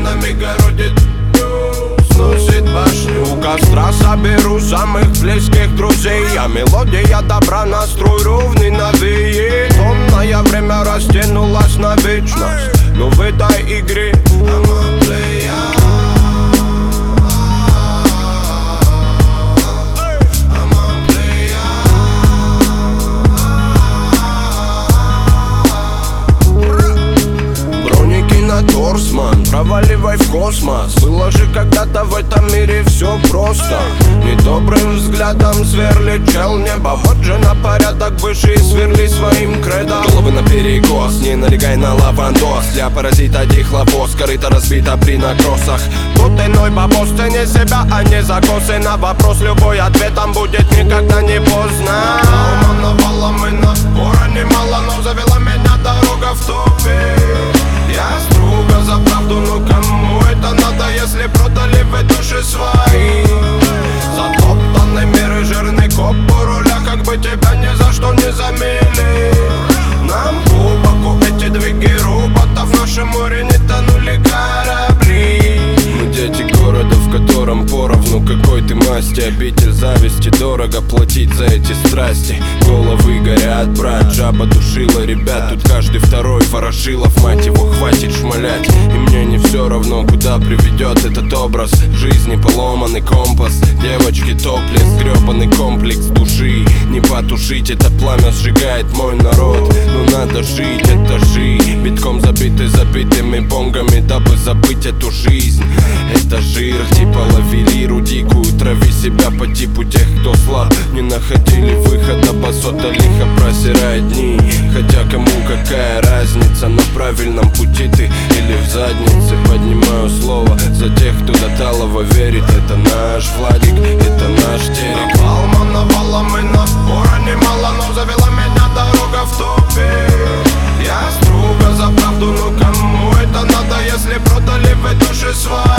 нами городит, сносит башню. У костра соберу самых близких друзей, а мелодия добра, настрой ровный навеет. Томное время растянулось на вечность, но в этой игре Торсман, проваливай в космос. Было же когда-то в этом мире все просто. Недобрым взглядом сверлит чел небо. Вот же на порядок выше сверли своим кредом. Головы на перекос, не налегай на лавандос. Для паразита дихлофос, корыто разбита при накросах. Тут иной бабос, цени себя, а не закосы. На вопрос любой ответом будет никогда не поздно. Навалом и напора немало, но завела меня дорога в тупик. Я струга за правду, но кому это надо, если продали вы души свои? Затоптанный мир и жирный коп у руля, как бы тебя ни за что не замели. Нам глубоко эти двиги роботов, в нашем море не тонули корабли. Мы дети города, в котором поровну какой ты масти. Обитель зависти, дорого платить за эти страсти. Головы горят, брат, жаба душила ребят. Тут каждый второй ворошилов, мать его, хватит шмалять. И мне не все равно, куда приведет этот образ жизни, поломанный компас. Девочки топлес, гребаный комплекс души. Не потушить это пламя, сжигает мой народ. Но надо жить этажи, битком забиты забитыми бонгами, дабы забыть эту жизнь. Это жир, типа лови лиру дикую, трави себя по типу тех, кто слаб. Не находили выхода, басота лихо просирает дни. Хотя кому какая разница, на правильном пути ты или в заднице. Поднимаю слово за тех, кто до талого верит. Это наш Владик, это наш Терек. Навалом и напора немало, но завела меня дорога в тупик. Я струга за правду, но кому это надо, если продали вы души свои?